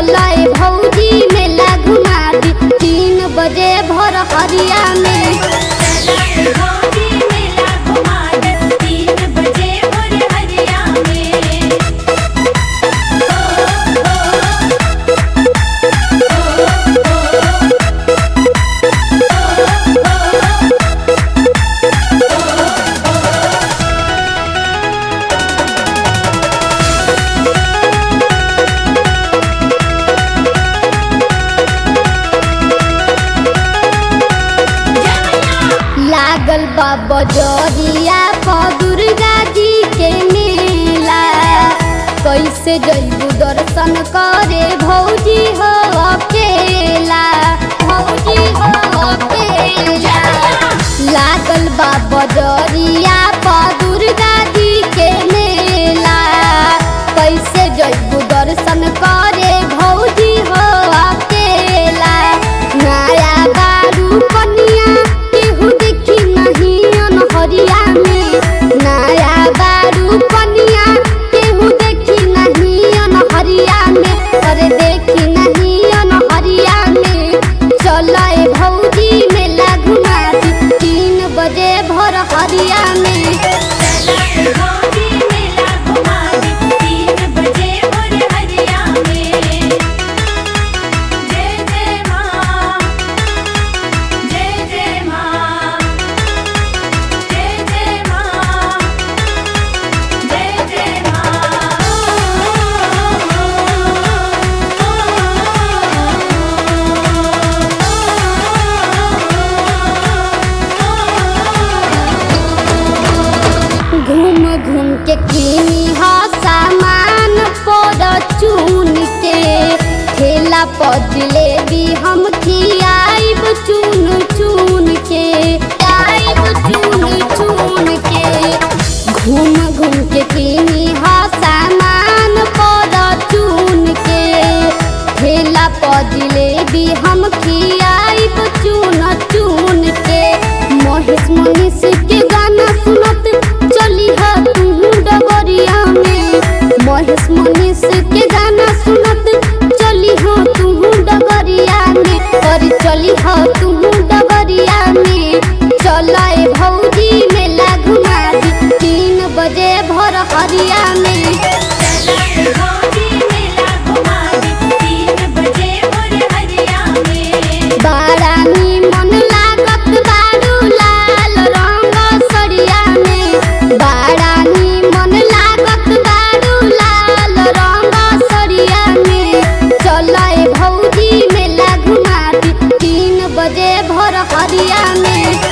चलाए भौजी मेला घुमा दी 3 बजे भोर हरिया में। भौजी मेला घुमा दे 3 बजे भोर हरिया में। लागल बा बजरिया पर दुर्गा जी के मेला, कैसे जइबू दर्शन करे भौजी हो अकेला, भौजी हो अकेला। लागल बा बजरिया पर दुर्गा जी के मेला, कैसे जइबू दर्शन करे भौजी हो अकेला। नया बारू कनिया हरिया में, नया बारू कनिया केहू देखी नहीं हरिया में, अरे देखी नहीं हरिया में। चलाए भौजी मेला घुमा दी 3 बजे भोर हरिया में। भौजी मेला घुमा दे 3 बजे भोर हरिया में। जय जय माँ, जय जय माँ, जय जय माँ, जय जय घूम घूम के किनी हा सामान पर चुन के, ठेला पर जिलेबी हम खियाइब चुन चुन के, आइब चुन चुन के। घूम घूम के किनी हा सामान पर चुन के, ठेला पर जिलेबी हम खियाइब चुन चुन के। महेश मनीष के गाना सुनत चली हा तू डगरिया में, महेश मनीष के गाना सुनत चली हो तू डगरिया में, और चली हो तू डगरिया में। चलाए भौजी मेला घुमा दी 3 बजे भोर हरिया में। भौजी मेला घुमा दे 3 बजे भोर हरिया में। बड़ा निमन लागत बारू लाल रंग सड़िया में, बड़ा निमन लागत बारू लाल रंग सड़िया में। चलाए भौजी मेला घुमा दी 3 बजे भोर हरिया में।